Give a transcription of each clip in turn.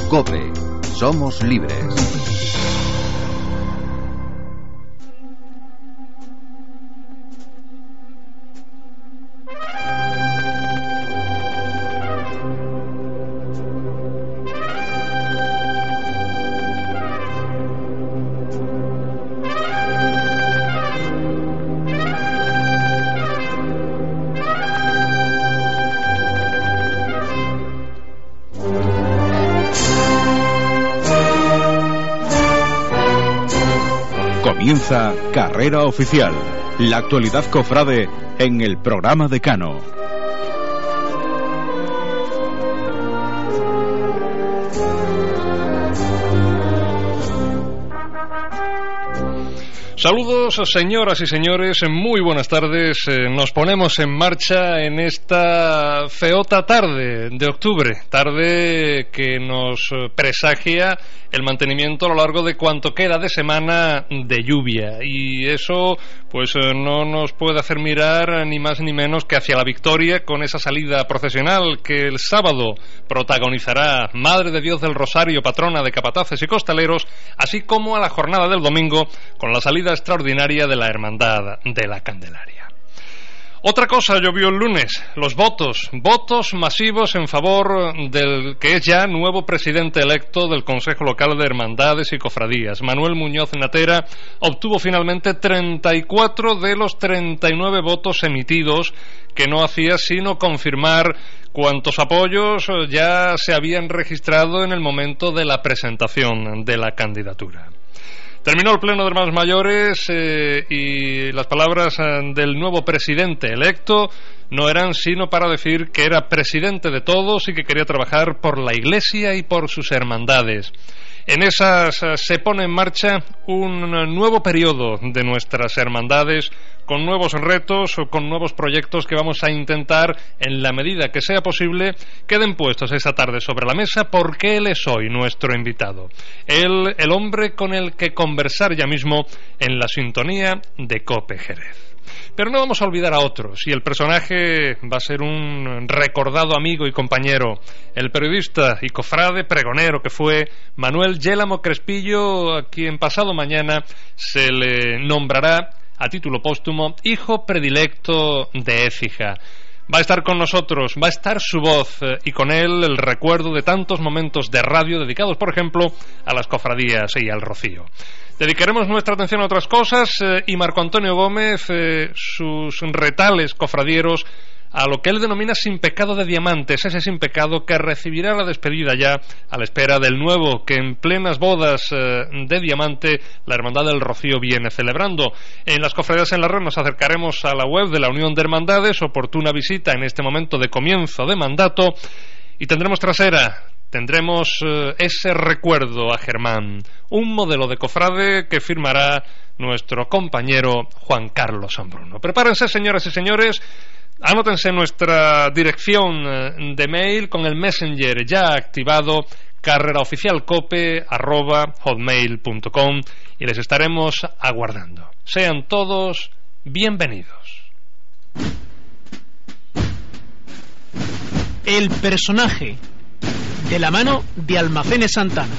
COPE. Somos libres. Comienza Carrera Oficial, la actualidad cofrade en el programa Decano. Saludos, señoras y señores, muy buenas tardes. Nos ponemos en marcha en esta feota tarde de octubre, tarde que nos presagia el mantenimiento a lo largo de cuanto queda de semana de lluvia, y eso pues no nos puede hacer mirar ni más ni menos que hacia la victoria con esa salida procesional que el sábado protagonizará Madre de Dios del Rosario, patrona de capataces y costaleros, así como a la jornada del domingo con la salida extraordinaria de la Hermandad de la Candelaria. Otra cosa llovió el lunes, los votos masivos en favor del que es ya nuevo presidente electo del Consejo Local de Hermandades y Cofradías. Manuel Muñoz Natera obtuvo finalmente 34 de los 39 votos emitidos, que no hacía sino confirmar cuantos apoyos ya se habían registrado en el momento de la presentación de la candidatura. Terminó el pleno de hermanos mayores y las palabras del nuevo presidente electo no eran sino para decir que era presidente de todos y que quería trabajar por la Iglesia y por sus hermandades. En esas se pone en marcha un nuevo periodo de nuestras hermandades, con nuevos retos o con nuevos proyectos que vamos a intentar, en la medida que sea posible, queden puestos esta tarde sobre la mesa, porque él es hoy nuestro invitado. Él, el hombre con el que conversar ya mismo en la sintonía de COPE Jerez. Pero no vamos a olvidar a otros, y el personaje va a ser un recordado amigo y compañero, el periodista y cofrade pregonero que fue Manuel Yélamo Crespillo, a quien pasado mañana se le nombrará a título póstumo hijo predilecto de Écija. Va a estar con nosotros, va a estar su voz y con él el recuerdo de tantos momentos de radio dedicados, por ejemplo, a las cofradías y al rocío. Dedicaremos nuestra atención a otras cosas y Marco Antonio Gómez, sus retales cofradieros, a lo que él denomina sin pecado de diamantes, ese sin pecado que recibirá la despedida ya a la espera del nuevo que en plenas bodas de diamante la Hermandad del Rocío viene celebrando. En las cofradías en la red nos acercaremos a la web de la Unión de Hermandades, oportuna visita en este momento de comienzo de mandato, y tendremos trasera. Tendremos ese recuerdo a Germán, un modelo de cofrade que firmará nuestro compañero Juan Carlos Sambruno. Prepárense, señoras y señores, anótense nuestra dirección de mail con el Messenger ya activado, carreraoficialcope@hotmail.com, y les estaremos aguardando. Sean todos bienvenidos. El personaje, de la mano de Almacenes Santana.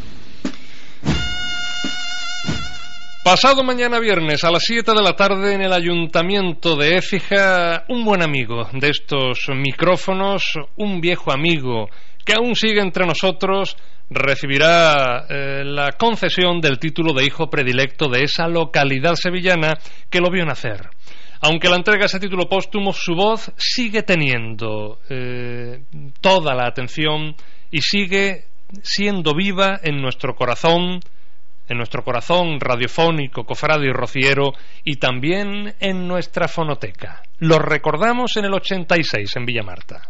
Pasado mañana viernes a las 7 de la tarde en el Ayuntamiento de Écija, un buen amigo de estos micrófonos, un viejo amigo que aún sigue entre nosotros, recibirá la concesión del título de hijo predilecto de esa localidad sevillana que lo vio nacer. Aunque la entrega ese título póstumo, su voz sigue teniendo toda la atención y sigue siendo viva en nuestro corazón radiofónico, cofrade y rociero, y también en nuestra fonoteca. Lo recordamos en el 86 en Villamarta.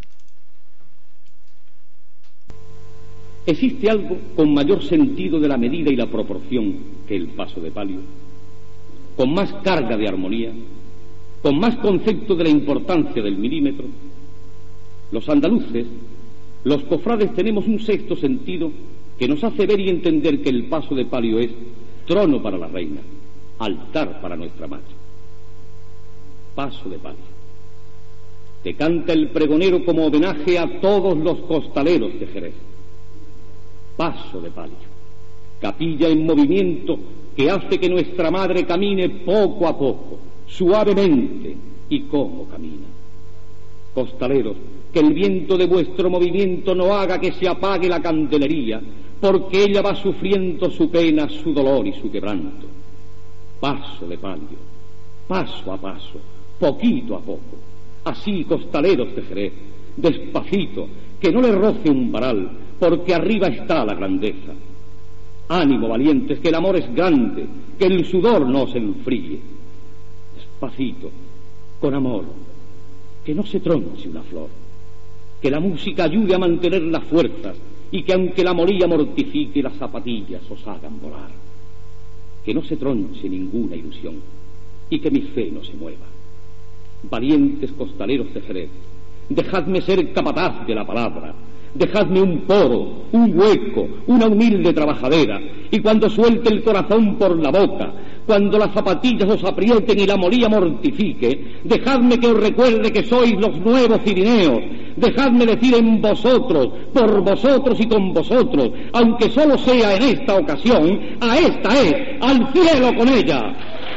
¿Existe algo con mayor sentido de la medida y la proporción que el paso de palio? ¿Con más carga de armonía? ¿Con más concepto de la importancia del milímetro? Los andaluces, los cofrades, tenemos un sexto sentido que nos hace ver y entender que el paso de palio es trono para la reina, altar para nuestra madre. Paso de palio, que canta el pregonero como homenaje a todos los costaleros de Jerez. paso de palio. Capilla en movimiento que hace que nuestra madre camine poco a poco, suavemente, y cómo camina. Costaleros, que el viento de vuestro movimiento no haga que se apague la candelería, porque ella va sufriendo su pena, su dolor y su quebranto. Paso de palio, paso a paso, poquito a poco. Así, costaleros de Jerez, despacito, que no le roce un varal, porque arriba está la grandeza. Ánimo, valientes, que el amor es grande, que el sudor no se enfríe. Despacito, con amor, que no se tronche una flor, que la música ayude a mantener las fuerzas y que aunque la moría mortifique, las zapatillas os hagan volar. Que no se tronche ninguna ilusión y que mi fe no se mueva. Valientes costaleros de Jerez, dejadme ser capataz de la palabra, dejadme un poro, un hueco, una humilde trabajadera, y cuando suelte el corazón por la boca, cuando las zapatillas os aprieten y la moría mortifique, dejadme que os recuerde que sois los nuevos cirineos, dejadme decir en vosotros, por vosotros y con vosotros, aunque solo sea en esta ocasión, a esta es, al cielo con ella.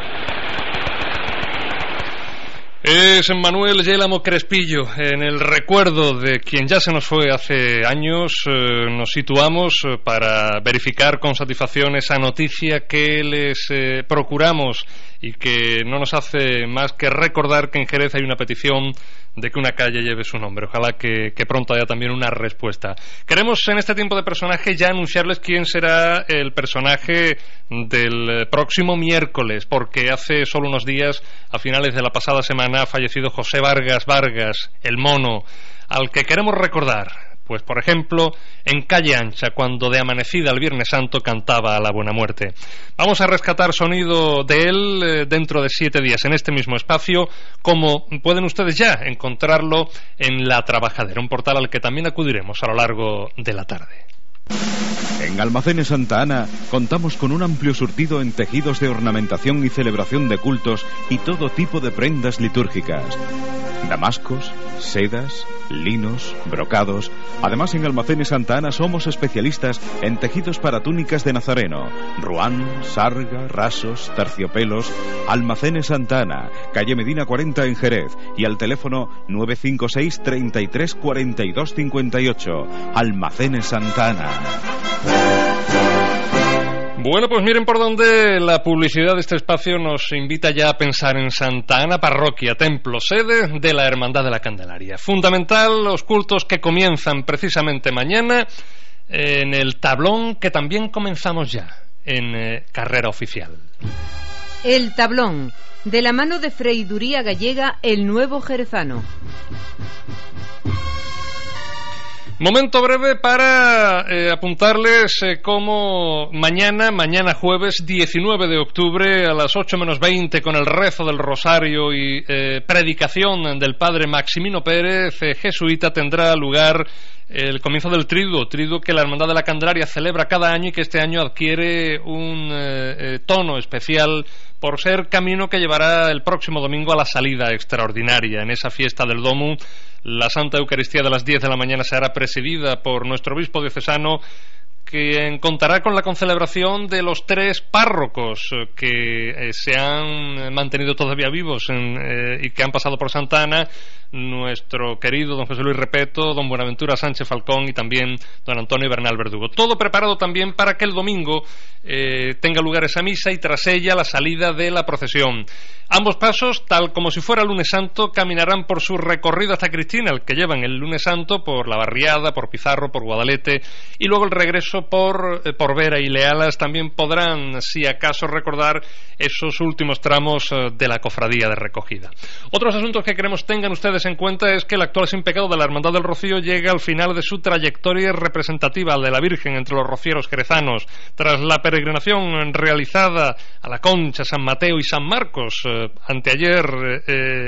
Es Manuel Yélamo Crespillo. En el recuerdo de quien ya se nos fue hace años, nos situamos para verificar con satisfacción esa noticia que les procuramos y que no nos hace más que recordar que en Jerez hay una petición de que una calle lleve su nombre. Ojalá que pronto haya también una respuesta. Queremos en este tiempo de personaje ya anunciarles quién será el personaje del próximo miércoles, porque hace solo unos días, a finales de la pasada semana, ha fallecido José Vargas, el mono, al que queremos recordar. Pues, por ejemplo, en Calle Ancha, cuando de amanecida el Viernes Santo cantaba a la Buena Muerte. Vamos a rescatar sonido de él dentro de 7 días, en este mismo espacio, como pueden ustedes ya encontrarlo en La Trabajadera, un portal al que también acudiremos a lo largo de la tarde. En Almacenes Santa Ana contamos con un amplio surtido en tejidos de ornamentación y celebración de cultos y todo tipo de prendas litúrgicas. Damascos, sedas, linos, brocados. Además, en Almacenes Santa Ana somos especialistas en tejidos para túnicas de nazareno, ruán, sarga, rasos, terciopelos. Almacenes Santa Ana, calle Medina 40 en Jerez, y al teléfono 956 33 42 58. Almacenes Santa Ana. Bueno, pues miren por dónde la publicidad de este espacio nos invita ya a pensar en Santa Ana, parroquia, templo, sede de la Hermandad de la Candelaria. Fundamental los cultos que comienzan precisamente mañana en el tablón que también comenzamos ya en carrera oficial. El tablón, de la mano de Freiduría Gallega, el nuevo jerezano. Momento breve para apuntarles cómo mañana jueves 19 de octubre a las 8 menos 20 con el rezo del rosario y predicación del padre Maximino Pérez, jesuita, tendrá lugar el comienzo del triduo que la Hermandad de la Candelaria celebra cada año y que este año adquiere un tono especial por ser camino que llevará el próximo domingo a la salida extraordinaria. En esa fiesta del Domu, la Santa Eucaristía de las 10 de la mañana será presidida por nuestro obispo diocesano, quien contará con la concelebración de los 3 párrocos que se han mantenido todavía vivos y que han pasado por Santa Ana: nuestro querido don José Luis Repeto, don Buenaventura Sánchez Falcón y también don Antonio Bernal Verdugo. Todo preparado también para que el domingo tenga lugar esa misa y tras ella la salida de la procesión. Ambos pasos, tal como si fuera lunes santo, caminarán por su recorrido hasta Cristina, el que llevan el lunes santo por La Barriada, por Pizarro, por Guadalete, y luego el regreso por Vera y Lealas. También podrán, si acaso, recordar esos últimos tramos de la cofradía de recogida. Otros asuntos que queremos tengan ustedes en cuenta es que el actual sin pecado de la Hermandad del Rocío llega al final de su trayectoria representativa de la Virgen entre los rocieros jerezanos, tras la peregrinación realizada a La Concha, San Mateo y San Marcos. Anteayer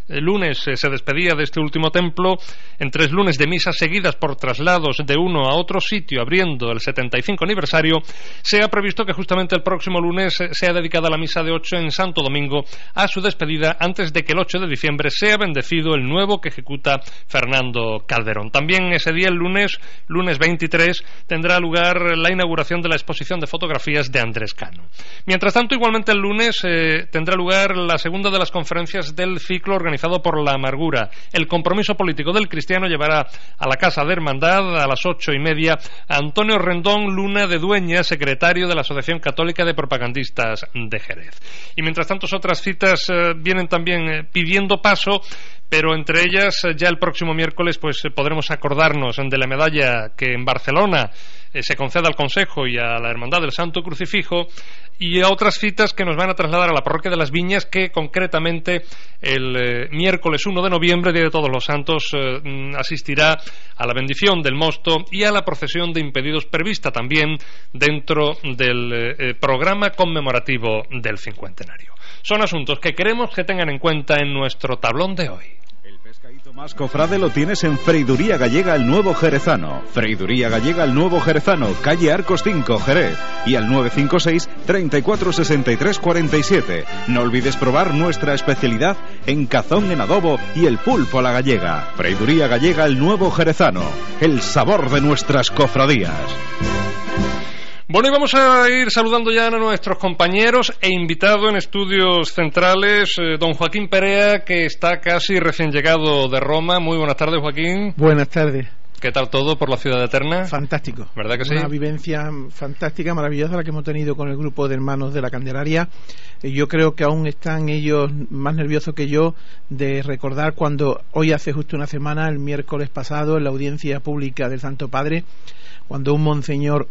El lunes se despedía de este último templo en 3 lunes de misas seguidas por traslados de uno a otro sitio, abriendo el 75 aniversario. Se ha previsto que justamente el próximo lunes sea dedicada la misa de 8 en Santo Domingo a su despedida, antes de que el 8 de diciembre sea bendecido el nuevo que ejecuta Fernando Calderón. También ese día, el lunes 23, tendrá lugar la inauguración de la exposición de fotografías de Andrés Cano. Mientras tanto, igualmente el lunes tendrá lugar la segunda de las conferencias del ciclo organizado por La Amargura. El compromiso político del cristiano llevará a la Casa de Hermandad a las 8:30 a Antonio Rendón Luna de Dueña, secretario de la Asociación Católica de Propagandistas de Jerez. Y mientras tanto, otras citas vienen también pidiendo paso, pero entre ellas ya el próximo miércoles pues podremos acordarnos de la medalla que en Barcelona se concede al Consejo y a la Hermandad del Santo Crucifijo, y a otras citas que nos van a trasladar a la Parroquia de las Viñas, que concretamente el miércoles 1 de noviembre, Día de Todos los Santos, asistirá a la bendición del mosto y a la procesión de impedidos prevista también dentro del programa conmemorativo del cincuentenario. Son asuntos que queremos que tengan en cuenta en nuestro tablón de hoy. El pescadito más cofrade lo tienes en Freiduría Gallega El Nuevo Jerezano. Freiduría Gallega El Nuevo Jerezano, calle Arcos 5, Jerez. Y al 956 34 63 47. No olvides probar nuestra especialidad en cazón en adobo y el pulpo a la gallega. Freiduría Gallega El Nuevo Jerezano, el sabor de nuestras cofradías. Bueno, y vamos a ir saludando ya a nuestros compañeros e invitado en estudios centrales, don Joaquín Perea, que está casi recién llegado de Roma. Muy buenas tardes, Joaquín. Buenas tardes. ¿Qué tal todo por la ciudad eterna? Fantástico. ¿Verdad que sí? Una vivencia fantástica, maravillosa la que hemos tenido con el grupo de hermanos de la Candelaria. Yo creo que aún están ellos más nerviosos que yo de recordar cuando hoy hace justo una semana, el miércoles pasado, en la audiencia pública del Santo Padre, cuando un monseñor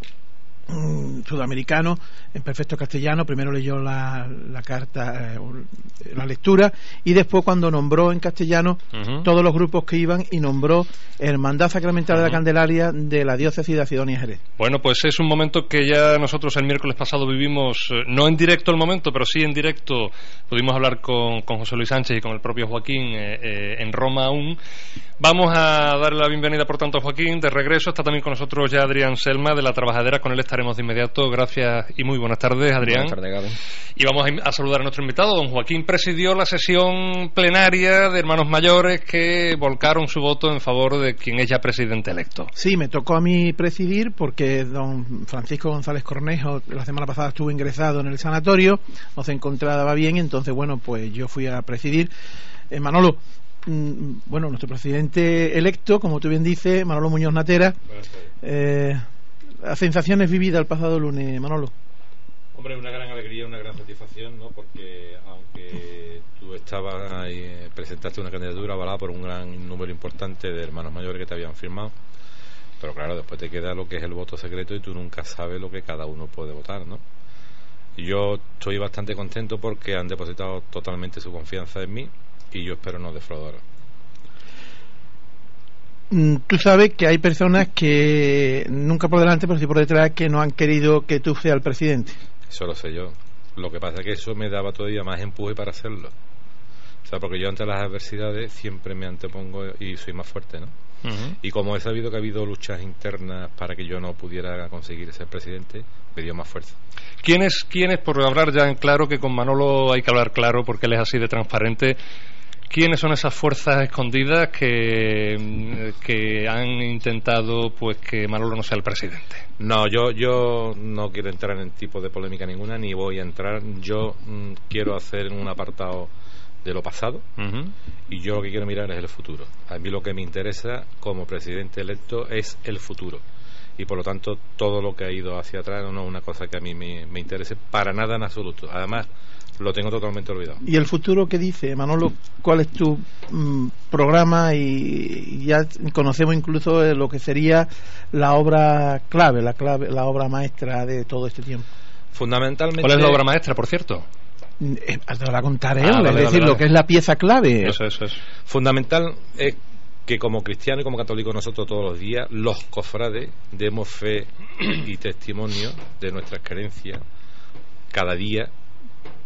sudamericano en perfecto castellano primero leyó la carta, la lectura, y después cuando nombró en castellano todos los grupos que iban, y nombró Hermandad Sacramental de la Candelaria de la diócesis de Acidonia Jerez. Bueno, pues es un momento que ya nosotros el miércoles pasado vivimos, no en directo el momento, pero sí en directo pudimos hablar con José Luis Sánchez y con el propio Joaquín en Roma aún. Vamos a darle la bienvenida, por tanto, a Joaquín de regreso. Está también con nosotros ya Adrián Selma, de La Trabajadera. Con él estaremos de inmediato. Gracias y muy buenas tardes, Adrián. Buenas tardes, Gaby. Y vamos a saludar a nuestro invitado. Don Joaquín presidió la sesión plenaria de Hermanos Mayores que volcaron su voto en favor de quien es ya presidente electo. Sí, me tocó a mí presidir porque don Francisco González Cornejo la semana pasada estuvo ingresado en el sanatorio, no se encontraba bien, entonces bueno, pues yo fui a presidir. Manolo, bueno, nuestro presidente electo, como tú bien dices, Manolo Muñoz Natera. Las sensaciones vividas el pasado lunes, Manolo. Hombre, una gran alegría, una gran satisfacción, ¿no? Porque aunque tú estabas ahí, presentaste una candidatura avalada por un gran número importante de hermanos mayores que te habían firmado, pero claro, después te queda lo que es el voto secreto y tú nunca sabes lo que cada uno puede votar, ¿no? Y yo estoy bastante contento porque han depositado totalmente su confianza en mí y yo espero no defraudar. Tú sabes que hay personas que nunca por delante, pero sí por detrás, que no han querido que tú seas el presidente. Eso lo sé yo. Lo que pasa es que eso me daba todavía más empuje para hacerlo. O sea, porque yo ante las adversidades siempre me antepongo y soy más fuerte, ¿no? Y como he sabido que ha habido luchas internas para que yo no pudiera conseguir ser presidente, me dio más fuerza. ¿Quiénes, por hablar ya en claro, que con Manolo hay que hablar claro porque él es así de transparente, quiénes son esas fuerzas escondidas que han intentado pues que Manolo no sea el presidente? No, yo no quiero entrar en tipo de polémica ninguna, ni voy a entrar. Yo quiero hacer un apartado de lo pasado, y yo lo que quiero mirar es el futuro. A mí lo que me interesa como presidente electo es el futuro, y por lo tanto todo lo que ha ido hacia atrás no es una cosa que a mí me interese para nada en absoluto. Además lo tengo totalmente olvidado. ¿Y el futuro qué dice, Manolo? ¿Cuál es tu programa? Y ya conocemos incluso lo que sería la obra clave, la obra maestra de todo este tiempo. Fundamentalmente, ¿cuál es la obra maestra, por cierto? Te la contaré, lo que es la pieza clave. Eso es. Fundamental es que como cristianos y como católicos nosotros todos los días, los cofrades, demos fe y testimonio de nuestras creencias cada día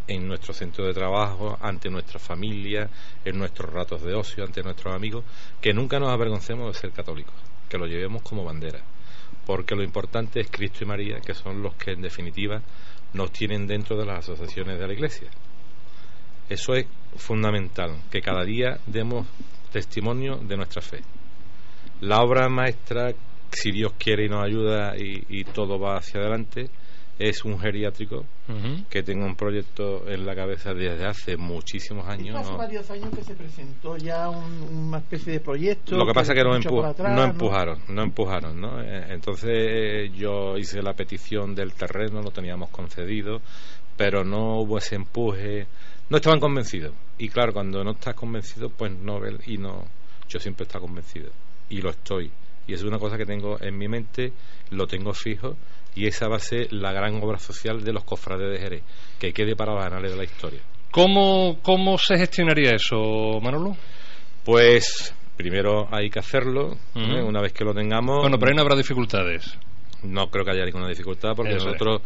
en nuestro centro de trabajo, ante nuestra familia, en nuestros ratos de ocio, ante nuestros amigos, que nunca nos avergoncemos de ser católicos, que lo llevemos como bandera, porque lo importante es Cristo y María, que son los que en definitiva nos tienen dentro de las asociaciones de la Iglesia. Eso es fundamental, que cada día demos testimonio de nuestra fe. La obra maestra, si Dios quiere y nos ayuda y todo va hacia adelante, es un geriátrico que tengo un proyecto en la cabeza desde hace muchísimos años. Hace varios años que se presentó ya una especie de proyecto. Lo que pasa es que no empujaron, ¿no? Entonces yo hice la petición del terreno, lo teníamos concedido, pero no hubo ese empuje, no estaban convencidos. Y claro, cuando no estás convencido, pues no ves, y no. Yo siempre he estado convencido y lo estoy. Y es una cosa que tengo en mi mente, lo tengo fijo, y esa va a ser la gran obra social de los cofrades de Jerez, que quede para los anales de la historia. ¿Cómo se gestionaría eso, Manolo? Pues primero hay que hacerlo, una vez que lo tengamos. Bueno, pero ahí no habrá dificultades. No creo que haya ninguna dificultad, porque nosotros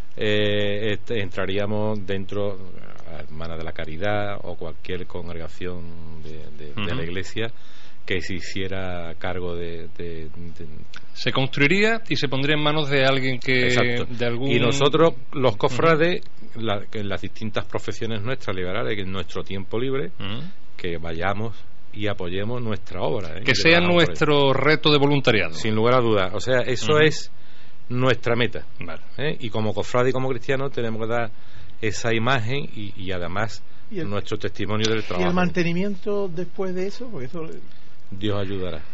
entraríamos dentro de la Hermana de la Caridad o cualquier congregación de la Iglesia que se hiciera cargo de se construiría y se pondría en manos de alguien que... Exacto. De algún... Y nosotros, los cofrades, en las distintas profesiones nuestras liberales, en nuestro tiempo libre, que vayamos y apoyemos nuestra obra. Que sea nuestro reto de voluntariado. Sin lugar a dudas. O sea, eso es nuestra meta. Vale. Y como cofrade y como cristiano tenemos que dar esa imagen y además nuestro testimonio del trabajo. ¿Y el mantenimiento después de eso? Porque eso... Dios ayudará.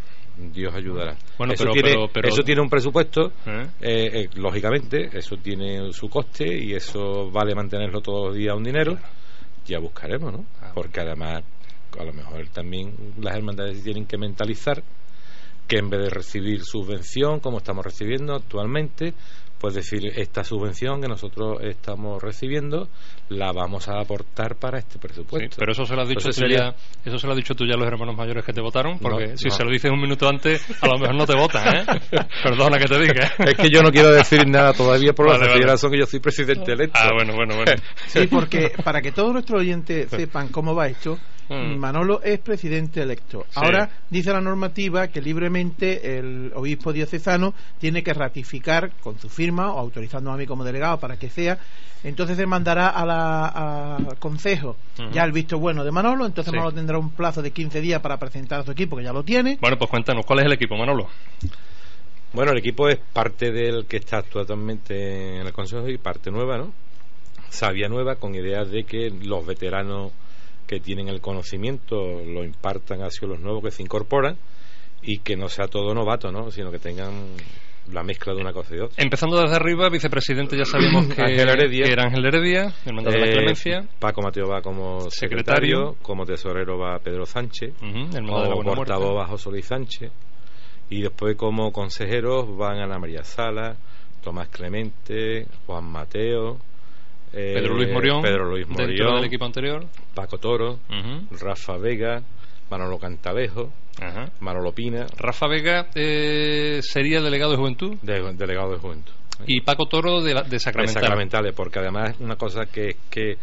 Bueno, eso tiene un presupuesto, lógicamente, eso tiene su coste y eso vale mantenerlo todos los días un dinero. Ya buscaremos, ¿no? Porque además, a lo mejor también las hermandades tienen que mentalizar que en vez de recibir subvención, como estamos recibiendo actualmente, pues decir, esta subvención que nosotros estamos recibiendo la vamos a aportar para este presupuesto. Sí, pero eso se lo has dicho eso se lo has dicho tú ya a los hermanos mayores que te votaron, porque si se lo dices un minuto antes, a lo mejor no te votan, ¿eh? Perdona que te diga. Es que yo no quiero decir nada todavía por la sencilla razón que yo soy presidente electo. Bueno. Sí, porque para que todos nuestros oyentes sepan cómo va esto, Manolo es presidente electo. Sí. Ahora dice la normativa que libremente el obispo diocesano tiene que ratificar con su firma o autorizando a mí como delegado para que sea. Entonces se mandará al consejo ya el visto bueno de Manolo. Entonces Manolo tendrá un plazo de 15 días para presentar a su equipo, que ya lo tiene. Bueno, pues cuéntanos, ¿cuál es el equipo, Manolo? Bueno, el equipo es parte del que está actualmente en el consejo y parte nueva, ¿no? Sabia nueva, con ideas de que los veteranos que tienen el conocimiento lo impartan hacia los nuevos que se incorporan y que no sea todo novato, ¿no? Sino que tengan la mezcla de una cosa y otra. Empezando desde arriba, vicepresidente ya sabemos que era Ángel Heredia, el mandato de la Clemencia. Paco Mateo va como secretario, como tesorero va Pedro Sánchez, como portavoz va José Luis Sánchez, y después como consejeros van Ana María Sala, Tomás Clemente, Juan Mateo, Pedro Luis Morión, dentro del equipo anterior, Paco Toro, Rafa Vega, Manolo Cantalejo, Manolo Pina. Rafa Vega sería delegado de Juventud. Delegado de Juventud. Y Paco Toro de Sacramentales. De Sacramentales, porque además una cosa que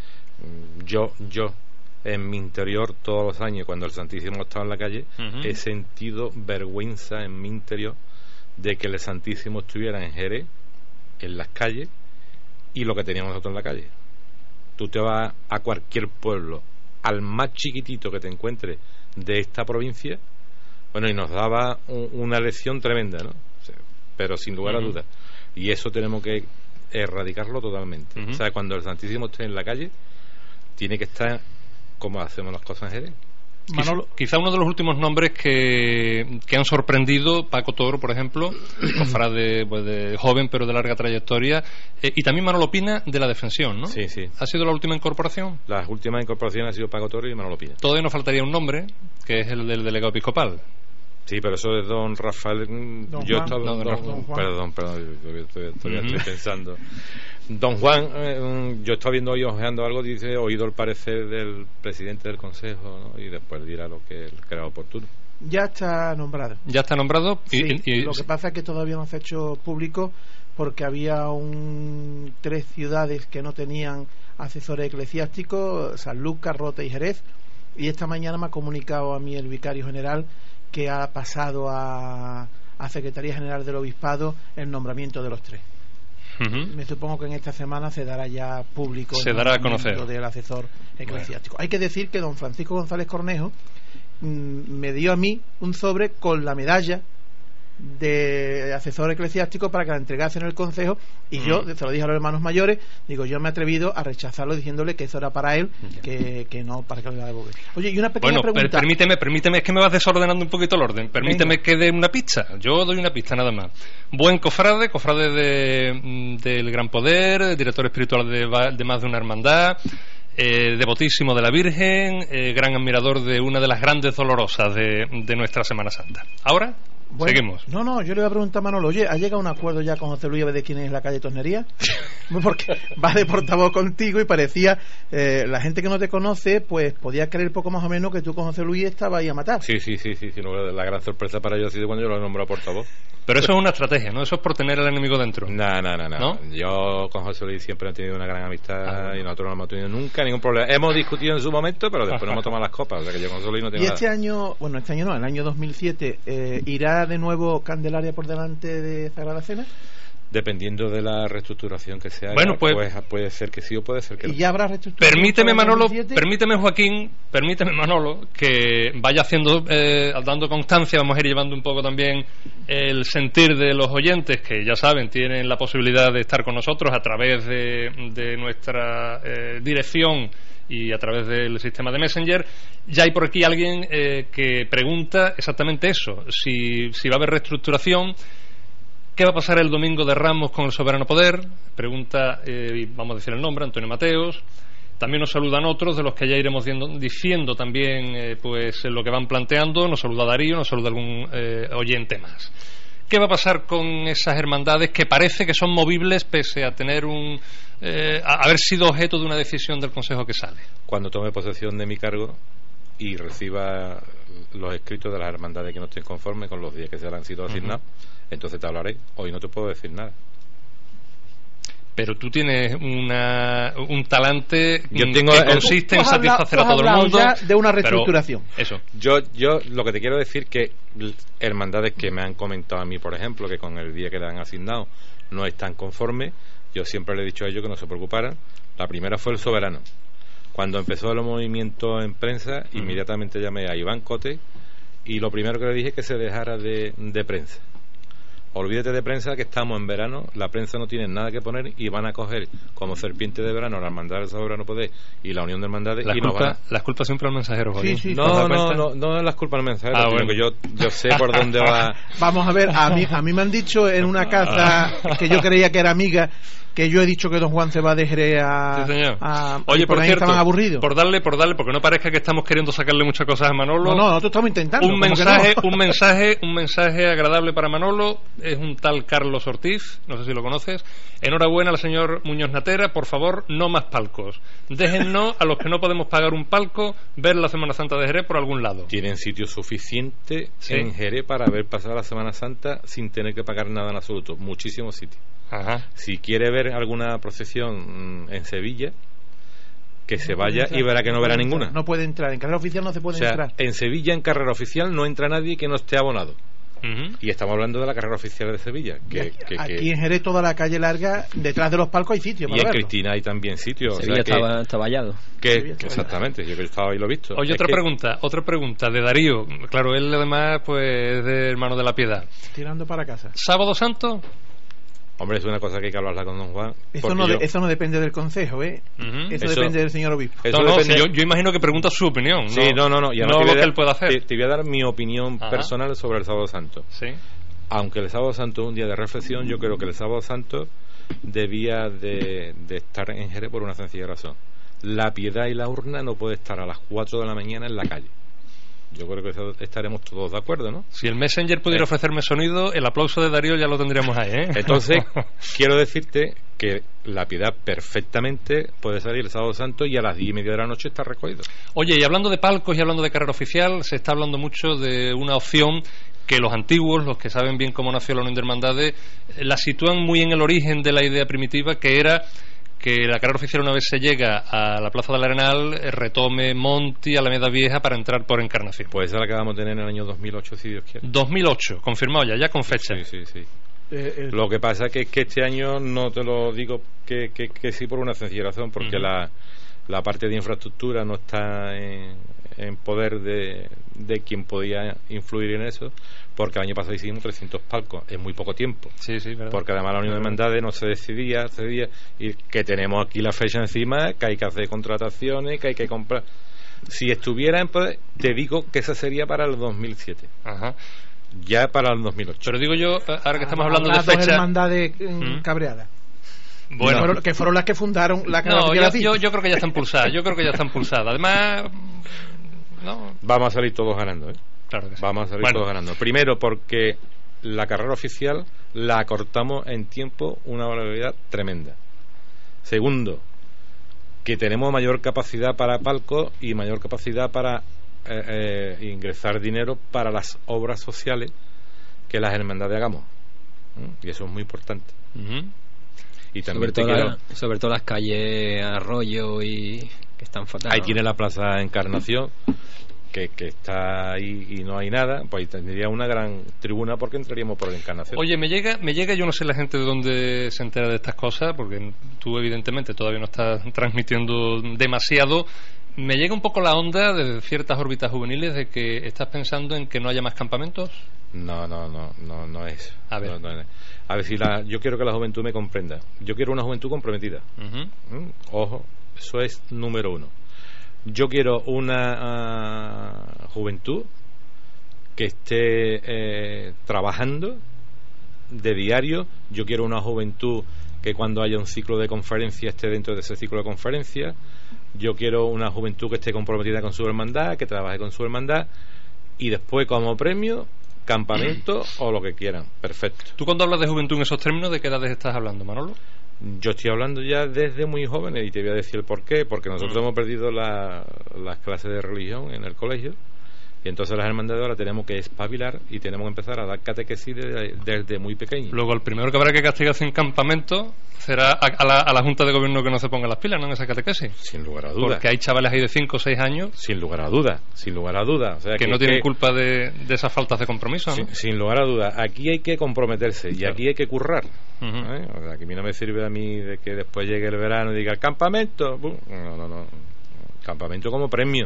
yo en mi interior todos los años, cuando el Santísimo estaba en la calle, he sentido vergüenza en mi interior de que el Santísimo estuviera en Jerez, en las calles, y lo que teníamos nosotros en la calle. Tú te vas a cualquier pueblo, al más chiquitito que te encuentres de esta provincia, bueno, y nos daba una lección tremenda, ¿no? O sea, pero sin lugar a dudas. Y eso tenemos que erradicarlo totalmente. O sea, cuando el Santísimo esté en la calle, tiene que estar como hacemos las cosas en Jerez. Manolo, quizá uno de los últimos nombres que han sorprendido, Paco Toro, por ejemplo, cofrade de joven pero de larga trayectoria, y también Manolo Pina de la Defensión, ¿no? Sí. ¿Ha sido la última incorporación? Las últimas incorporaciones han sido Paco Toro y Manolo Pina. Todavía nos faltaría un nombre, que es el del delegado episcopal. Sí, pero eso es don Rafael. Perdón, estoy pensando. Don Juan, yo estaba viendo hoy ojeando algo, dice, oído el parecer del presidente del consejo, ¿no? Y después dirá lo que él crea oportuno. Ya está nombrado. ¿Ya está nombrado? Sí, lo que pasa es que todavía no se ha hecho público porque había 3 ciudades que no tenían asesores eclesiásticos, Sanlúcar, Rota y Jerez, y esta mañana me ha comunicado a mí el vicario general que ha pasado a Secretaría General del Obispado el nombramiento de los 3. Me supongo que en esta semana se dará ya público se dará a conocer del asesor eclesiástico. Hay que decir que don Francisco González Cornejo me dio a mí un sobre con la medalla de asesor eclesiástico para que la entregase en el consejo, y yo se lo dije a los hermanos mayores, digo, yo me he atrevido a rechazarlo diciéndole que eso era para él, que no para que lo devolviera. Oye, y una pequeña pregunta. Permíteme, es que me vas desordenando un poquito el orden. Permíteme que dé una pista. Yo doy una pista nada más. Buen cofrade del Gran Poder, director espiritual de más de una hermandad, devotísimo de la Virgen, gran admirador de una de las grandes dolorosas de nuestra Semana Santa. Ahora bueno, seguimos. No, yo le voy a preguntar a Manolo, oye, ¿ha llegado un acuerdo ya con José Luis de quién es la calle Tornería? Porque va de portavoz contigo y parecía, la gente que no te conoce, pues podía creer poco más o menos que tú con José Luis estabas ahí a matar. Sí, no, la gran sorpresa para ellos ha sido cuando yo lo he nombrado portavoz. Pero eso es una estrategia, ¿no? Eso es por tener al enemigo dentro. No. Yo con José Luis siempre he tenido una gran amistad y nosotros no hemos tenido nunca ningún problema. Hemos discutido en su momento, pero después no hemos tomado las copas. O sea que yo con José Luis no tengo nada. Y este año no, el año 2007, ¿irá de nuevo Candelaria por delante de Sagrada Cena? Dependiendo de la reestructuración que se haga, bueno, pues puede ser que sí o puede ser que no. ¿Y ya habrá reestructuración? Permíteme Joaquín, Manolo, que vaya dando constancia, vamos a ir llevando un poco también el sentir de los oyentes, que ya saben, tienen la posibilidad de estar con nosotros a través de nuestra dirección y a través del sistema de Messenger. Ya hay por aquí alguien que pregunta exactamente eso, si va a haber reestructuración. ¿Qué va a pasar el domingo de Ramos con el Soberano Poder? Pregunta, vamos a decir el nombre, Antonio Mateos. También nos saludan otros de los que ya iremos diciendo también pues lo que van planteando. Nos saluda Darío, nos saluda algún oyente más. ¿Qué va a pasar con esas hermandades que parece que son movibles pese a tener haber sido objeto de una decisión del Consejo que sale? Cuando tome posesión de mi cargo y reciba los escritos de las hermandades que no estén conformes con los días que se han sido asignados, entonces te hablaré. Hoy no te puedo decir nada. Pero tú tienes un talante que consiste en satisfacer a todo el mundo. Ya de una reestructuración. Eso. Yo lo que te quiero decir que hermandades que me han comentado a mí, por ejemplo, que con el día que le han asignado no están conformes, yo siempre le he dicho a ellos que no se preocuparan. La primera fue el Soberano. Cuando empezó el movimiento en prensa, inmediatamente llamé a Iván Cote y lo primero que le dije es que se dejara de prensa. Olvídate de prensa, que estamos en verano, la prensa no tiene nada que poner y van a coger como serpiente de verano la hermandad del Soberano Poder y la Unión de Hermandades las culpas siempre al mensajero, Joaquín. Sí, no es las culpas al mensajero, sino que yo sé por dónde va. Vamos a ver, a mí me han dicho en una casa que yo creía que era amiga, que yo he dicho que don Juan se va de Jerez Oye, por cierto, estaban aburridos. por darle, porque no parezca que estamos queriendo sacarle muchas cosas a Manolo. No, nosotros estamos intentando. Un mensaje agradable para Manolo. Es un tal Carlos Ortiz, no sé si lo conoces. Enhorabuena al señor Muñoz Natera, por favor, no más palcos. Déjennos a los que no podemos pagar un palco ver la Semana Santa de Jerez por algún lado. Tienen sitio suficiente en Jerez para ver pasar la Semana Santa sin tener que pagar nada en absoluto. Muchísimos sitios. Ajá. Si quiere ver alguna procesión en Sevilla, que se vaya y verá que no verá ninguna. No puede entrar, en carrera oficial no se puede entrar. En Sevilla, en carrera oficial, no entra nadie que no esté abonado. Y estamos hablando de la carrera oficial de Sevilla. Aquí en Jerez, toda la calle larga, detrás de los palcos hay sitios. Y en Cristina hay también sitios. Sevilla está vallado. Exactamente, yo estaba ahí, lo he visto. Oye, otra pregunta de Darío. Claro, él además pues es de Hermano de la Piedad. Tirando para casa. ¿Sábado Santo? Hombre, es una cosa que hay que hablarla con don Juan. Eso no depende del consejo, ¿eh? Eso depende del señor obispo. Yo imagino que pregunta su opinión. Sí, no. Ya no lo que él puede hacer. Te voy a dar mi opinión personal sobre el Sábado Santo. Sí. Aunque el Sábado Santo es un día de reflexión, yo creo que el Sábado Santo debía de estar en Jerez por una sencilla razón. La piedad y la urna no puede estar a las 4 de la mañana en la calle. Yo creo que estaremos todos de acuerdo, ¿no? Si el Messenger pudiera ofrecerme sonido, el aplauso de Darío ya lo tendríamos ahí, ¿eh? Entonces, quiero decirte que la Piedad perfectamente puede salir el Sábado Santo y a las 10:30 de la noche está recogido. Oye, y hablando de palcos y hablando de carrera oficial, se está hablando mucho de una opción que los antiguos, los que saben bien cómo nació la Unión de Hermandades, la sitúan muy en el origen de la idea primitiva, que era que la carrera oficial, una vez se llega a la Plaza del Arenal, retome Monti, Alameda Vieja para entrar por Encarnación. Pues esa la que vamos a tener en el año 2008, si Dios quiere. 2008, confirmado ya con fecha. Sí. Lo que pasa es que este año no te lo digo que sí, por una sencilla razón, porque la parte de infraestructura no está en poder de quien podía influir en eso, porque el año pasado hicimos 300 palcos en muy poco tiempo. Sí, verdad. Porque además la Unión de Hermandades no se decidía, y que tenemos aquí la fecha encima, que hay que hacer contrataciones, que hay que comprar. Si estuviera en poder, te digo que esa sería para el 2007. Ajá. Ya para el 2008. Pero digo yo, ahora que estamos hablando de las dos fecha, hermandades cabreadas. bueno, que fueron las que fundaron la carrera oficial. Yo creo que ya están pulsadas. Además, no. Vamos a salir todos ganando, ¿eh? Claro que sí. Vamos a salir todos ganando. Primero, porque la carrera oficial la acortamos en tiempo una barbaridad tremenda. Segundo, que tenemos mayor capacidad para palcos y mayor capacidad para ingresar dinero para las obras sociales que las hermandades hagamos. Y eso es muy importante. Y también sobre todo las calles Arroyo y que están fatal. Ahí tiene la Plaza Encarnación, que está ahí y no hay nada, pues ahí tendría una gran tribuna porque entraríamos por la Encarnación. Oye, me llega, yo no sé la gente de dónde se entera de estas cosas, porque tú evidentemente todavía no estás transmitiendo demasiado. Me llega un poco la onda de ciertas órbitas juveniles de que estás pensando en que no haya más campamentos. No es. A ver, a ver si yo quiero que la juventud me comprenda. Yo quiero una juventud comprometida. Ojo, eso es número uno. Yo quiero una juventud que esté trabajando de diario. Yo quiero una juventud que cuando haya un ciclo de conferencia esté dentro de ese ciclo de conferencia. Yo quiero una juventud que esté comprometida con su hermandad, que trabaje con su hermandad, y después como premio campamento o lo que quieran. Perfecto. ¿Tú cuando hablas de juventud en esos términos, de qué edades estás hablando, Manolo? Yo estoy hablando ya desde muy jóvenes, y te voy a decir el por qué. Porque nosotros hemos perdido las clases de religión en el colegio, y entonces las hermandades ahora tenemos que espabilar y tenemos que empezar a dar catequesis desde muy pequeño. Luego el primero que habrá que castigar sin campamento será a la Junta de Gobierno que no se ponga las pilas, ¿no?, en esa catequesis. Sin lugar a dudas. Porque hay chavales ahí de 5 o 6 años sin lugar a dudas. O sea, que no tienen culpa de esas faltas de compromiso, ¿no? Sin lugar a dudas. Aquí hay que comprometerse y aquí hay que currar. O sea, que a mí no me sirve de que después llegue el verano y diga campamento. No. Campamento como premio.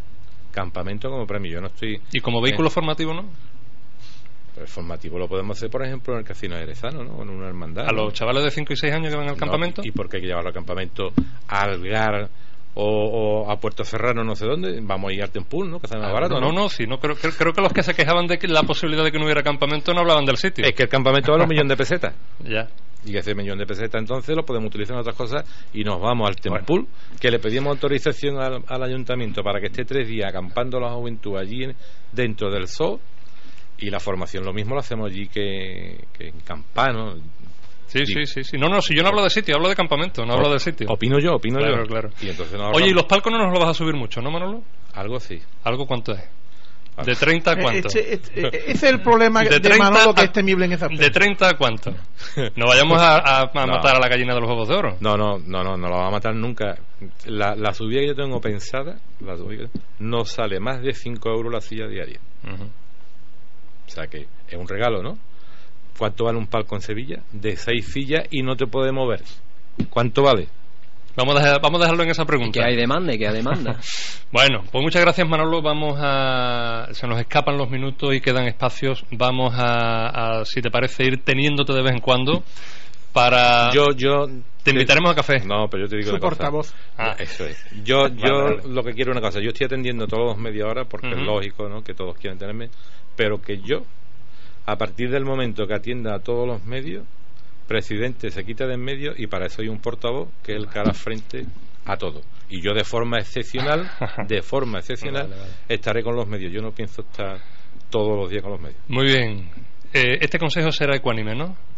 Yo no estoy. ¿Y como vehículo formativo, no? Pero el formativo lo podemos hacer, por ejemplo, en el Casino de Erezano, ¿no? En una hermandad. ¿A los chavales de 5 y 6 años que van al campamento? ¿Y por qué hay que llevarlo al campamento? A Algar o a Puerto Serrano, no sé dónde. Vamos a ir a Artempool, ¿no? Que sale más barato. Creo que los que se quejaban de la posibilidad de que no hubiera campamento no hablaban del sitio. Es que el campamento vale 1 millón de pesetas. Ya. Y ese 1 millón de pesetas entonces lo podemos utilizar en otras cosas y nos vamos al Tempool, que le pedimos autorización al ayuntamiento para que esté 3 días acampando la juventud allí dentro del zoo, y la formación lo mismo lo hacemos allí que en Campano. Sí. No, si yo no hablo de sitio, hablo de campamento, no hablo de sitio. Opino yo. Claro. Y entonces Oye, ¿y los palcos no nos los vas a subir mucho, no, Manolo? Algo sí. ¿Algo cuánto es? ¿De 30 a cuánto? Ese es el problema de Manolo, que es temible en esa parte. ¿De 30 a cuánto? No vayamos a matar a la gallina de los huevos de oro. No la vamos a matar nunca. La subida que yo tengo pensada, no sale más de 5 euros la silla diaria. O sea que es un regalo, ¿no? ¿Cuánto vale un palco en Sevilla? De 6 sillas y no te puedes mover. ¿Cuánto vale? Vamos a dejarlo en esa pregunta. ¿Qué hay demanda? Bueno, pues muchas gracias, Manolo. Se nos escapan los minutos y quedan espacios. Vamos a si te parece, ir teniéndote de vez en cuando para... Te invitaremos a café. No, pero yo te digo una cosa. Portavoz. Eso es. Yo lo que quiero es una cosa. Yo estoy atendiendo todos media hora porque es lógico, ¿no?, que todos quieren tenerme, pero que yo, a partir del momento que atienda a todos los medios, presidente se quita de en medio, y para eso hay un portavoz que es el que hará frente a todo. Y yo de forma excepcional estaré con los medios. Yo no pienso estar todos los días con los medios. Muy bien. Este consejo será ecuánime, ¿no?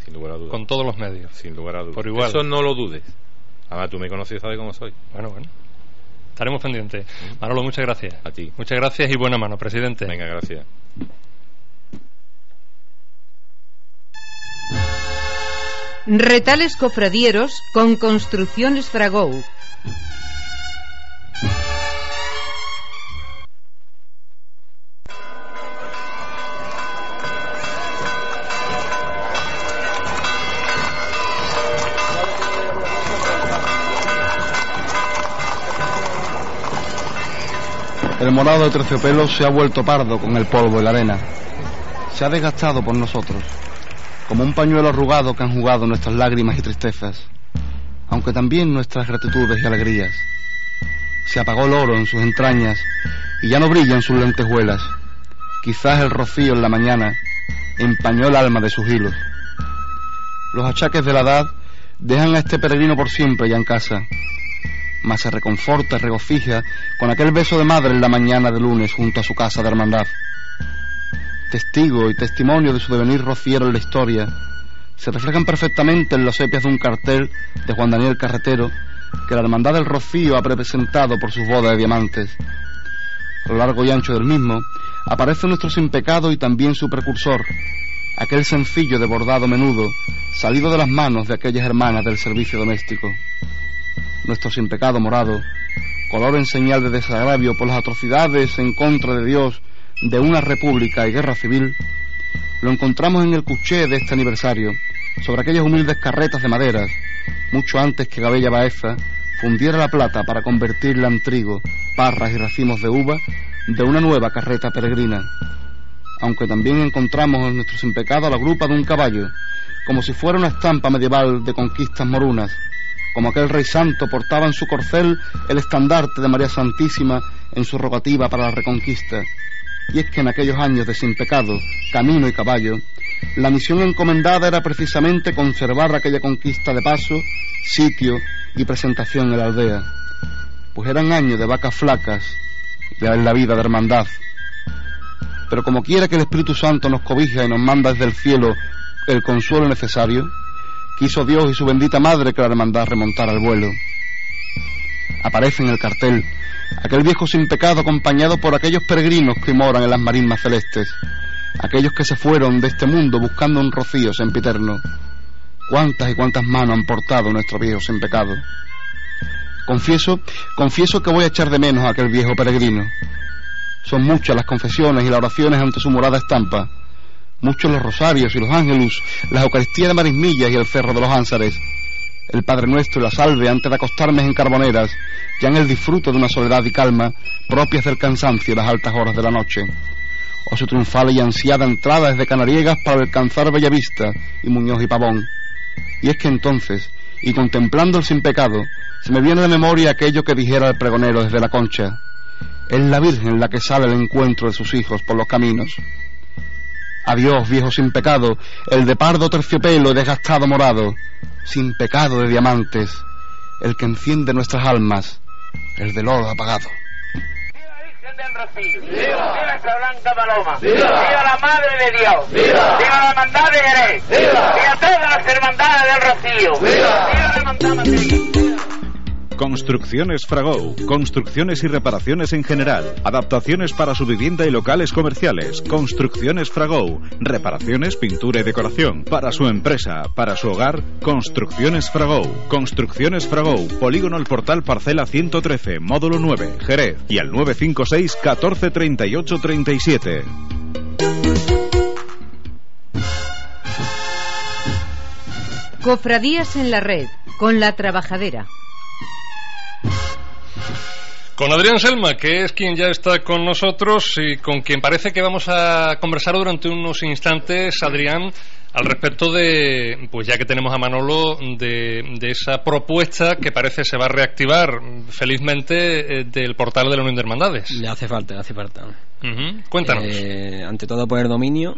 sin lugar a dudas. Con todos los medios. Sin lugar a dudas. Por igual. Eso no lo dudes. Además, tú me conoces y sabes cómo soy. Bueno. Estaremos pendientes. Manolo, muchas gracias. A ti. Muchas gracias y buena mano, presidente. Venga, gracias. Retales cofradieros con Construcciones Fragou. El morado de Terciopelo se ha vuelto pardo con el polvo y la arena. Se ha desgastado por nosotros, como un pañuelo arrugado que han jugado nuestras lágrimas y tristezas, aunque también nuestras gratitudes y alegrías. Se apagó el oro en sus entrañas y ya no brillan sus lentejuelas. Quizás el rocío en la mañana empañó el alma de sus hilos. Los achaques de la edad dejan a este peregrino por siempre ya en casa, mas se reconforta y regocija con aquel beso de madre en la mañana de lunes junto a su casa de hermandad. Testigo y testimonio de su devenir rociero en la historia se reflejan perfectamente en las sepias de un cartel de Juan Daniel Carretero que la Hermandad del Rocío ha presentado por sus bodas de diamantes. A lo largo y ancho del mismo aparece nuestro sin pecado y también su precursor, aquel sencillo de bordado menudo salido de las manos de aquellas hermanas del servicio doméstico. Nuestro sin pecado morado, color en señal de desagravio por las atrocidades en contra de Dios de una república y guerra civil, lo encontramos en el cuché de este aniversario, sobre aquellas humildes carretas de maderas, mucho antes que Gabella Baeza fundiera la plata para convertirla en trigo, parras y racimos de uva de una nueva carreta peregrina. Aunque también encontramos en nuestro sin pecado la grupa de un caballo, como si fuera una estampa medieval de conquistas morunas, como aquel rey santo portaba en su corcel el estandarte de María Santísima en su rogativa para la reconquista. Y es que en aquellos años de sin pecado, camino y caballo, la misión encomendada era precisamente conservar aquella conquista de paso, sitio y presentación en la aldea, pues eran años de vacas flacas en la vida de hermandad. Pero como quiera que el Espíritu Santo nos cobija y nos manda desde el cielo el consuelo necesario, quiso Dios y su bendita madre que la hermandad remontara el vuelo. Aparece en el cartel aquel viejo sin pecado acompañado por aquellos peregrinos que moran en las marismas celestes, aquellos que se fueron de este mundo buscando un rocío sempiterno. Cuántas y cuántas manos han portado nuestro viejo sin pecado. Confieso que voy a echar de menos a aquel viejo peregrino. Son muchas las confesiones y las oraciones ante su morada estampa, muchos los rosarios y los ángelus, las eucaristías de Marismillas y el cerro de los Ánsares, el Padre Nuestro y la salve antes de acostarme en carboneras, ya en el disfruto de una soledad y calma propias del cansancio y las altas horas de la noche, o su triunfal y ansiada entrada desde Canariegas para alcanzar Bellavista y Muñoz y Pavón. Y es que entonces, y contemplando el sin pecado, se me viene a la memoria aquello que dijera el pregonero desde la Concha: es la Virgen la que sale al encuentro de sus hijos por los caminos. Adiós, viejo sin pecado, el de pardo terciopelo y desgastado morado, sin pecado de diamantes, el que enciende nuestras almas, el del oro apagado. ¡Viva la Virgen del Rocío! ¡Viva esa blanca paloma! ¡Viva la Madre de Dios! ¡Viva la Hermandad de Jerez! ¡Viva todas las hermandades del Rocío! ¡Viva la Hermandad Madrileña! Construcciones Fragou, construcciones y reparaciones en general, adaptaciones para su vivienda y locales comerciales. Construcciones Fragou, reparaciones, pintura y decoración. Para su empresa, para su hogar, Construcciones Fragou. Construcciones Fragou, Polígono El Portal, parcela 113, módulo 9, Jerez. Y al 956 14 38 37. Cofradías en la red, con La Trabajadera. Con Adrián Selma, que es quien ya está con nosotros y con quien parece que vamos a conversar durante unos instantes, Adrián, al respecto de, pues ya que tenemos a Manolo, de esa propuesta que parece se va a reactivar felizmente del portal de la Unión de Hermandades. Le hace falta. Cuéntanos. Ante todo por el dominio,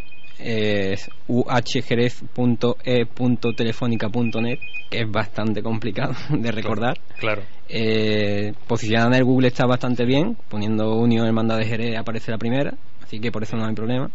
uhjerez.e.telefónica.net, que es bastante complicado de recordar. Claro. Posicionada en el Google está bastante bien, poniendo Unión Hermandad de Jerez aparece la primera, así que por eso no hay problema.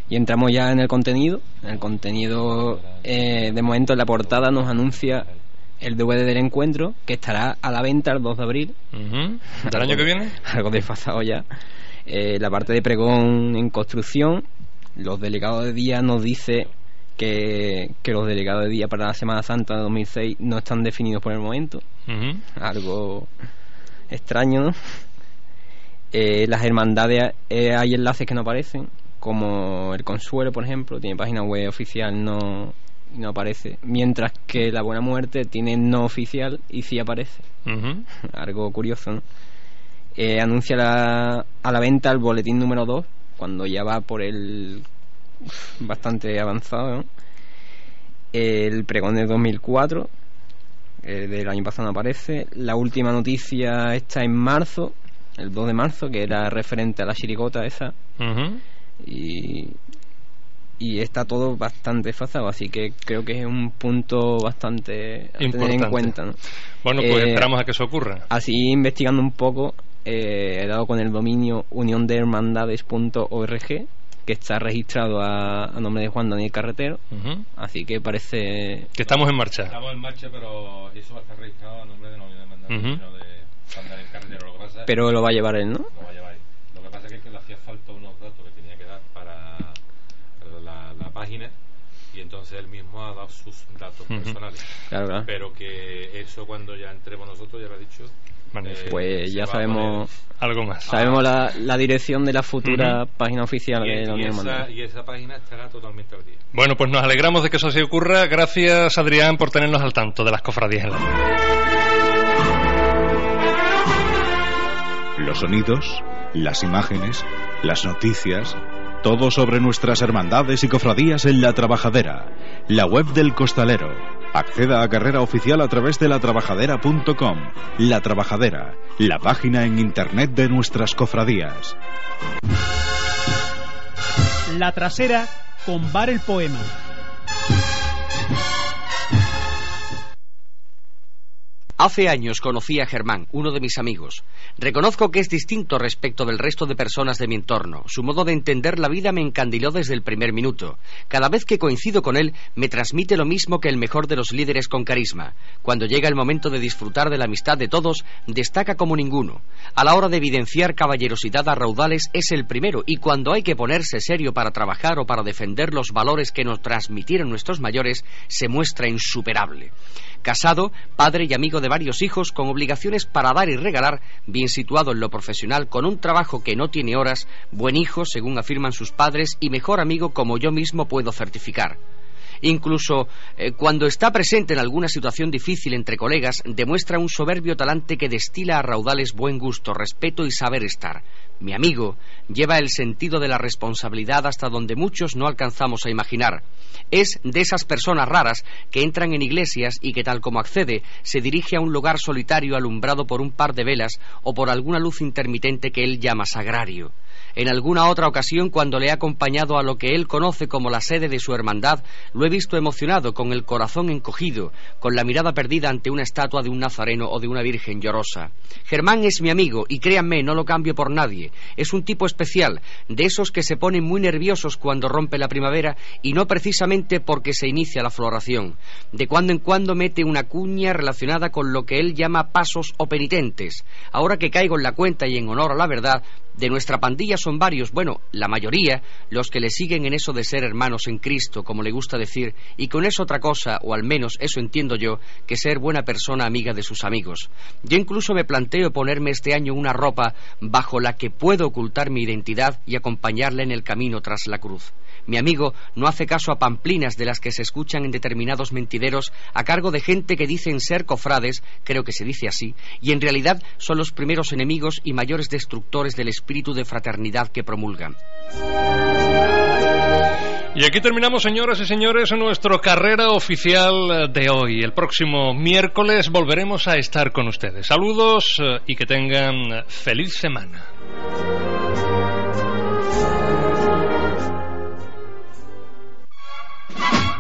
Y entramos ya en el contenido. El contenido, de momento, en la portada nos anuncia el DVD del encuentro, que estará a la venta el 2 de abril. ¿Del año que viene? Algo desfasado ya. La parte de pregón en construcción. Los delegados de día nos dice que los delegados de día para la Semana Santa de 2006 no están definidos por el momento. Algo extraño, ¿no? Las hermandades, hay enlaces que no aparecen, como el Consuelo, por ejemplo, tiene página web oficial, no aparece, mientras que la Buena Muerte tiene no oficial y sí aparece. Algo curioso, ¿no? Anuncia a la venta el boletín número 2, cuando ya va por el bastante avanzado, ¿no? El pregón de 2004, del año pasado no aparece. La última noticia está en marzo, el 2 de marzo, que era referente a la chirigota esa. Y está todo bastante desfasado, así que creo que es un punto bastante a tener en cuenta, ¿no? Bueno, pues esperamos a que eso ocurra. Así, investigando un poco, he dado con el dominio uniondehermandades.org, que está registrado a nombre de Juan Daniel Carretero. Así que parece que estamos en marcha. Estamos en marcha, pero eso va a estar registrado a nombre de la Unión de Hermandades, sino de Juan Daniel Carretero. Lo que pasa, pero lo va a llevar él, ¿no? Lo va a llevar él. Lo que pasa es que le hacía falta unos datos que tenía que dar para la página, y entonces él mismo ha dado sus datos personales. Claro. Pero que eso, cuando ya entremos nosotros, ya lo ha dicho. Pues ya sabemos algo más. Sabemos la dirección de la futura página oficial de la Unión Hermandades. Y esa página estará totalmente al día. Bueno, pues nos alegramos de que eso así ocurra. Gracias, Adrián, por tenernos al tanto de las cofradías en la red. Los sonidos, las imágenes, las noticias, todo sobre nuestras hermandades y cofradías en La Trabajadera, la web del costalero. Acceda a carrera oficial a través de latrabajadera.com. La Trabajadera, la página en internet de nuestras cofradías. La Trasera con Bar el Poema. Hace años conocí a Germán, uno de mis amigos. Reconozco que es distinto respecto del resto de personas de mi entorno. Su modo de entender la vida me encandiló desde el primer minuto. Cada vez que coincido con él, me transmite lo mismo que el mejor de los líderes con carisma. Cuando llega el momento de disfrutar de la amistad de todos, destaca como ninguno. A la hora de evidenciar caballerosidad a raudales, es el primero, y cuando hay que ponerse serio para trabajar o para defender los valores que nos transmitieron nuestros mayores, se muestra insuperable. Casado, padre y amigo de varios hijos, con obligaciones para dar y regalar, bien situado en lo profesional, con un trabajo que no tiene horas, buen hijo, según afirman sus padres, y mejor amigo, como yo mismo puedo certificar. Incluso cuando está presente en alguna situación difícil entre colegas, demuestra un soberbio talante que destila a raudales buen gusto, respeto y saber estar. Mi amigo lleva el sentido de la responsabilidad hasta donde muchos no alcanzamos a imaginar. Es de esas personas raras que entran en iglesias y que, tal como accede, se dirige a un lugar solitario alumbrado por un par de velas o por alguna luz intermitente que él llama sagrario. En alguna otra ocasión, cuando le he acompañado a lo que él conoce como la sede de su hermandad, lo he visto emocionado, con el corazón encogido, con la mirada perdida ante una estatua de un nazareno o de una virgen llorosa. Germán es mi amigo y créanme, no lo cambio por nadie. Es un tipo especial, de esos que se ponen muy nerviosos cuando rompe la primavera, y no precisamente porque se inicia la floración. De cuando en cuando mete una cuña relacionada con lo que él llama pasos o penitentes. Ahora que caigo en la cuenta y en honor a la verdad, de nuestra pandilla son varios, bueno, la mayoría, los que le siguen en eso de ser hermanos en Cristo, como le gusta decir, y con eso otra cosa, o al menos eso entiendo yo, que ser buena persona amiga de sus amigos. Yo incluso me planteo ponerme este año una ropa bajo la que puedo ocultar mi identidad y acompañarle en el camino tras la cruz. Mi amigo no hace caso a pamplinas de las que se escuchan en determinados mentideros a cargo de gente que dicen ser cofrades, creo que se dice así, y en realidad son los primeros enemigos y mayores destructores del espíritu de fraternidad que promulgan. Y aquí terminamos, señoras y señores, nuestro carrera oficial de hoy. El próximo miércoles volveremos a estar con ustedes. Saludos y que tengan feliz semana.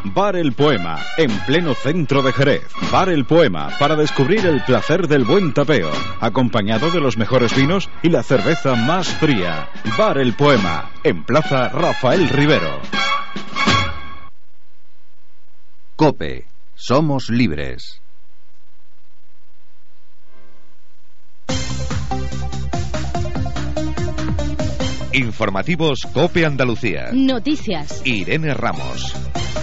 Bar El Poema, en pleno centro de Jerez. Bar El Poema, para descubrir el placer del buen tapeo, acompañado de los mejores vinos y la cerveza más fría. Bar El Poema, en Plaza Rafael Rivero. COPE. Somos libres. Informativos COPE Andalucía. Noticias. Irene Ramos.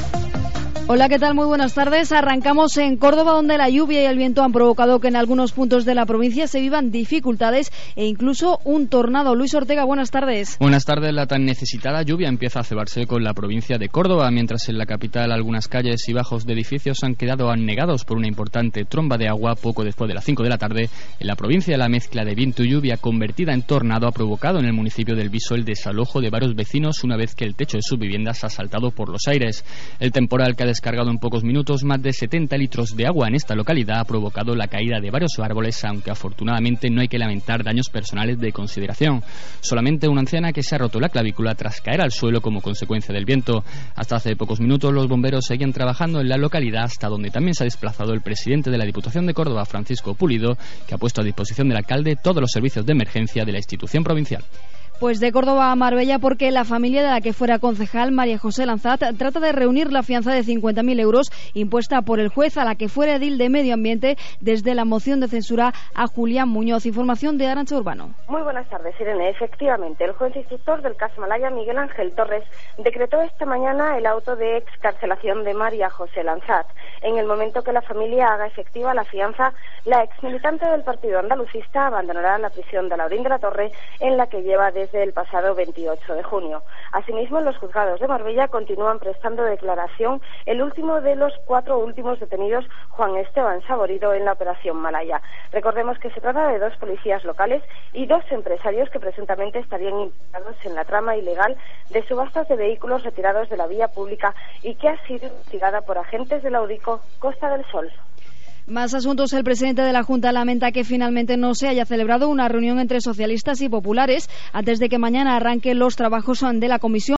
Hola, ¿qué tal? Muy buenas tardes. Arrancamos en Córdoba, donde la lluvia y el viento han provocado que en algunos puntos de la provincia se vivan dificultades e incluso un tornado. Luis Ortega, buenas tardes. Buenas tardes. La tan necesitada lluvia empieza a cebarse con la provincia de Córdoba, mientras en la capital algunas calles y bajos de edificios han quedado anegados por una importante tromba de agua poco después de las 5 de la tarde. En la provincia, la mezcla de viento y lluvia convertida en tornado ha provocado en el municipio del Viso el desalojo de varios vecinos una vez que el techo de sus viviendas ha saltado por los aires. El temporal que ha descargado en pocos minutos más de 70 litros de agua en esta localidad ha provocado la caída de varios árboles, aunque afortunadamente no hay que lamentar daños personales de consideración. Solamente una anciana que se ha roto la clavícula tras caer al suelo como consecuencia del viento. Hasta hace pocos minutos los bomberos seguían trabajando en la localidad, hasta donde también se ha desplazado el presidente de la Diputación de Córdoba, Francisco Pulido, que ha puesto a disposición del alcalde todos los servicios de emergencia de la institución provincial. Pues de Córdoba a Marbella, porque la familia de la que fuera concejal, María José Lanzat, trata de reunir la fianza de 50.000 euros impuesta por el juez a la que fuera edil de Medio Ambiente desde la moción de censura a Julián Muñoz. Información de Arantxa Urbano. Muy buenas tardes, Irene. Efectivamente, el juez instructor del caso Malaya, Miguel Ángel Torres, decretó esta mañana el auto de excarcelación de María José Lanzat. En el momento que la familia haga efectiva la fianza, la exmilitante del partido andalucista abandonará la prisión de Laurín de la Torre, en la que lleva desde el pasado 28 de junio. Asimismo, en los juzgados de Marbella continúan prestando declaración el último de los 4 últimos detenidos, Juan Esteban Saborido, en la operación Malaya. Recordemos que se trata de 2 policías locales y 2 empresarios que presuntamente estarían implicados en la trama ilegal de subastas de vehículos retirados de la vía pública y que ha sido investigada por agentes del Audico Costa del Sol. Más asuntos. El presidente de la Junta lamenta que finalmente no se haya celebrado una reunión entre socialistas y populares antes de que mañana arranquen los trabajos de la comisión